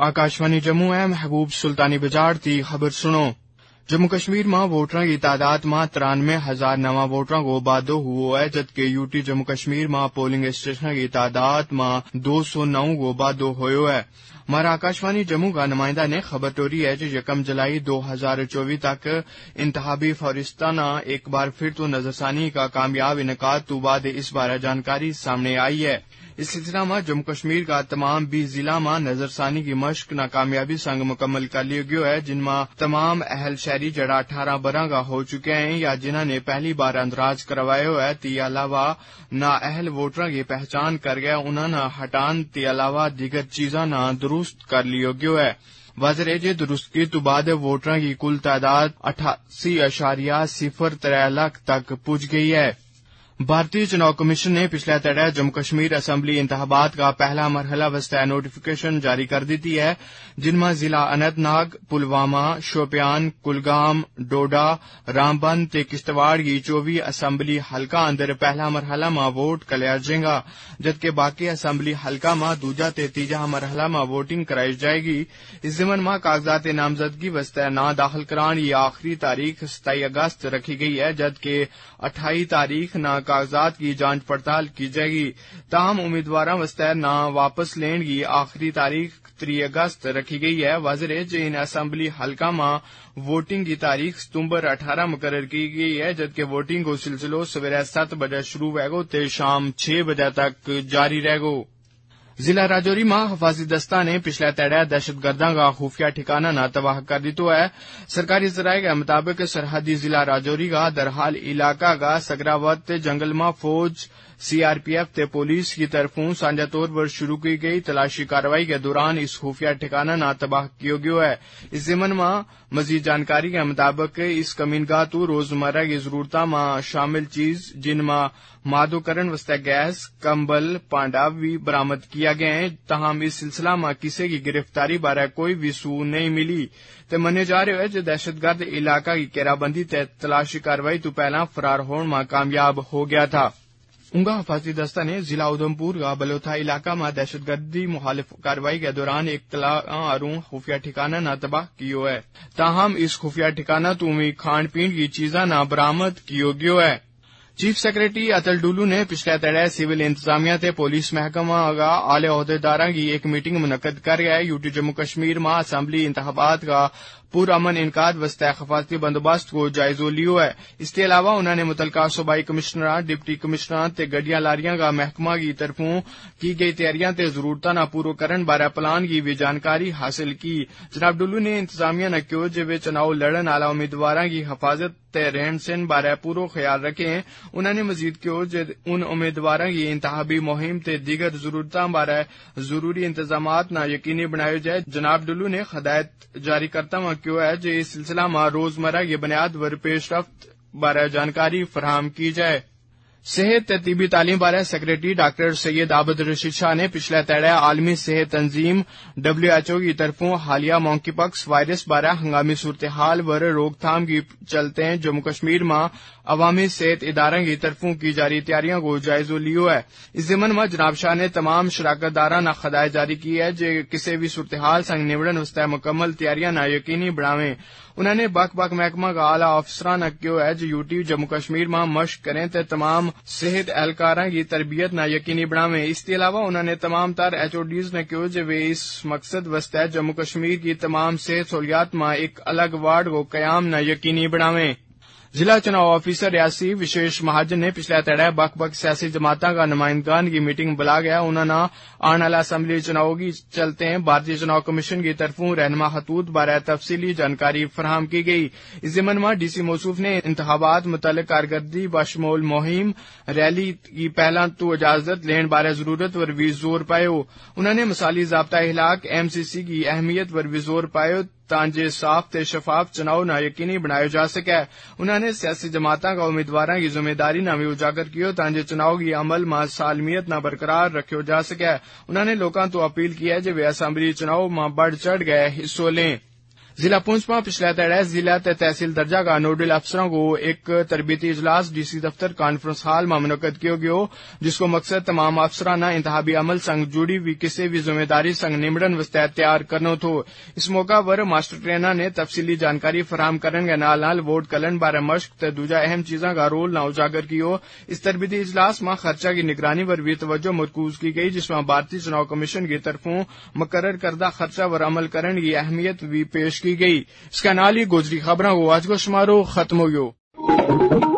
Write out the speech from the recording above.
आकाशवाणी जम्मू है महबूब सुल्तानी बजाड़ दी खबर सुनो। जम्मू कश्मीर में वोटरों की तादाद में 93,000 नवा वोटरों को वाधो हुआ है, जबकि यूटी जम्मू कश्मीर में पोलिंग स्टेशन की तादाद में 209 को वाधो हुआ है। हमारा आकाशवाणी जम्मू का नुमाइंदा ने खबर टोरी है कि 1 जुलाई 2024 तक इंतहाबी फरिश्ताना एक बार फिर तो नजरसानी का कामयाब इनकाद तो बाद इस बार जानकारी सामने आई है। इस सिलसिला में जम्मू कश्मीर का तमाम 20 जिला में नजरसानी की मश्क नाकामयाबी संग मुकम्मल कर लिया गया है, जिनमें तमाम अहल शहरी जड़ा 18 बरह का हो चुके हैं या जिन्होंने पहली बार अंदराज करवाया है। ती अलावा ना अहल वोटरों की पहचान कर गया उन्होंने हटान ती अलावा दीगर चीजा ना दुरुस्त कर लिया गया है। वजह दुरुस्तगी तो बाद वोटरों की कुल तादाद 88.03 लाख तक पुज गई है। भारतीय चुनाव कमीशन ने पिछले तड़े जम्मू कश्मीर असेंबली इंतखाबात का पहला मरहला वस्ता नोटिफिकेशन जारी कर दी है, जिनमें जिला अनंतनाग, पुलवामा, शोपियान, कुलगाम, डोडा, रामबन ते किश्तवाड़ की 24 असेंबली हल्का अंदर पहला मरहला में वोट कराया जाएगा, जबकि बाकी असेंबली हल्का में दूजा ते तीजा मरहला में वोटिंग कराई जाएगी। इस जिमन में कागजात नामजदगी वस्ता ना दाखिल कराने की आखिरी तारीख 27 अगस्त रखी गई है, जबकि 28 तारीख ना कागजात की जांच पड़ताल की जाएगी। ताहम उम्मीदवारों वस्ते ना वापस लेने की आखिरी तारीख 3 अगस्त रखी गई है। वजह इन असेंबली हल्का में वोटिंग की तारीख सितंबर 18 मुकर्रर की गई है, जबकि वोटिंग को सिलसिलो सवेरे 7 बजे शुरू होगा ते शाम 6 बजे तक जारी रहेगा। जिला राजौरी में हिफाजी दस्ता ने पिछले तड़े दहशतगर्दों का खुफिया ठिकाना न तबाह कर दितो है। सरकारी जराये के मुताबिक सरहदी जिला राजौरी का दरहाल इलाका का सगरावत जंगल में फौज, सीआरपीएफ ते पुलिस की तरफों साझा तौर पर शुरू की गई तलाशी कार्रवाई के दौरान इस खुफिया ठिकाना न तबाह किया गया है। इस जिमन में मजीद जानकारी के मुताबिक इस कमीनगाह तो रोजमर्रा की जरूरतों में शामिल चीज जिनमें मादोकरण वस्ते गैस, कंबल, पांडा भी बरामद किया गए हैं। तहम इस सिलसिला में किसी की गिरफ्तारी बारे कोई भी सू नहीं मिली ते मने जा रहे है जो दहशतगर्द इलाका की घेराबंदी ते तलाशी कार्रवाई तो पहला फरार होने में कामयाब हो गया था। उनका हिफाजी दस्ता ने जिला उधमपुर का बलोथा इलाका में दहशतगर्दी मुखालिफ कार्रवाई के दौरान एक तलारू खुफिया ठिकाना न तबाह कियो है। ताहम इस खुफिया ठिकाना तो खान पीन की चीजा न बरामद कियो गयो है। चीफ सेक्रेटरी अतल डुलू ने पिछले तड़े सिविल इंतजामिया ते पुलिस महकमा का आले ओहदेदारों की एक मीटिंग मुनक्कद कर गया है। यूटी जम्मू कश्मीर में असेंबली इंतखाबात का पुरअमन इनकाद वस्ता हिफाजती बंदोबस्त को जायजो लियो है। इसके अलावा उन्होंने मुतलका सूबाई कमिश्नर, डिप्टी कमिश्नर ते गड्डियां लारियां का महकमा की तरफों की गई तैयारियां ते जरूरतां न पूरो करन बारे प्लान की भी जानकारी हासिल की। जनाब डुल्लू ने इंतजामिया न कहो जे वे चुनाव लड़न आला उम्मीदवारों की हिफाजत ते रहन सहन बारे पूरो ख्याल रखें। उन्होंने मजीद कहो जे उन उम्मीदवारों की इंतहाबी मुहिम ते दीगर जरूरतां बारे जरूरी इंतजामात न यकीनी बनाए जाए। जनाब डुल्लू ने हदायत जारी करता हुआ कहो है जे इस सिलसिला में रोजमर्रा की बुनियाद वर पेशरफ्त बारे जानकारी फराहम की जाए। सेहत ते तिबी तालीम बारे सेक्रेटरी डॉक्टर सैयद आबिद रशीद शाह ने पिछले तड़े आलमी सेहत तंजीम WHO की तरफों हालिया मॉन्कीपॉक्स वायरस बारे हंगामी सूरत हाल वर रोकथाम की चलते जम्मू कश्मीर में अवामी सेहत इदारों की तरफों की जारी तैयारियों को जायजो लियो है। इस जिमन में जनाब शाह ने तमाम शराकतदारा न खदायत जारी की है जे किसी भी सूरत हाल संग निबड़न वस्ते मुकम्मल तैयारियां न यकीनी बनावें। उन्होंने बक महकमा का आला अफसरान न कहो है जो यूटी जम्मू कश्मीर में मश्क करें ते तमाम सेहत एहलकारां की तरबियत न यकीनी बनावें। इसके अलावा उन्होंने तमाम तर HODs ने कहो जे वे इस मकसद वस्ते जम्मू कश्मीर की तमाम सेहत सहूलियात में एक अलग वार्ड को कयाम न यकीनी बनावें। जिला चुनाव ऑफिसर रियासी विशेष महाजन ने पिछले तड़े बक सियासी जमातों का नुमाइंदगान की मीटिंग बुला गया। उन्होंने आने वाला असेंबली चुनाव की चलते भारतीय चुनाव कमीशन की तरफों रहनुमा खतूत बारे तफसीली जानकारी फराहम की गई। इस जिमन में DC मौसूफ ने इंतखाबात मुतल्लिक कारकर्दगी बशमूल मुहिम रैली की पहला तो इजाजत लेने बारे जरूरत पर भी जोर पायो। उन्होंने मिसाली ज़ाब्ता इखलाक MCC की अहमियत पर भी जोर पायो तांजे साफ ते शफाफ चुनाव न यकीनी बनाया जा सके। उन्होंने सियासी जमातों का उम्मीदवारों की जिम्मेदारी न भी उजागर कियो तांजे चुनाव की अमल में सालमियत न बरकरार रखियो जा सके। उन्होंने लोगों तो अपील की है जे वे असेंबली चुनाव में बढ़ चढ़ गए हिस्सों लें। ضلع پونچھ میں پچھلے تڑے ضلع تحصیل درجہ کا نوڈل افسروں کو ایک تربیتی اجلاس ڈی سی دفتر کانفرنس ہال میں منعقد کیا گیا جس کو مقصد تمام افسرانہ انتخابی عمل سنگ جڑی ہوئی کسی بھی ذمہ داری سنگ نمڑن واسطے تیار کرنا تھو. اس موقع پر ماسٹر ٹرینر نے تفصیلی جانکاری فراہم کرنے کے نال نال ووٹ کلن بارے مشق تے دوجا اہم چیزاں کا رول نہ اجاگر کیو. اس تربیتی اجلاس میں خرچہ کی نگرانی پر بھی توجہ مرکوز کی گئی جس میں بھارتی چناؤ کمیشن کی طرفوں مقرر کردہ خرچہ پر عمل کرنے کی اہمیت بھی پیش کی گئی. اس کا نال ہی گوجری خبروں کو آج کو شمارو ختم ہو گयो.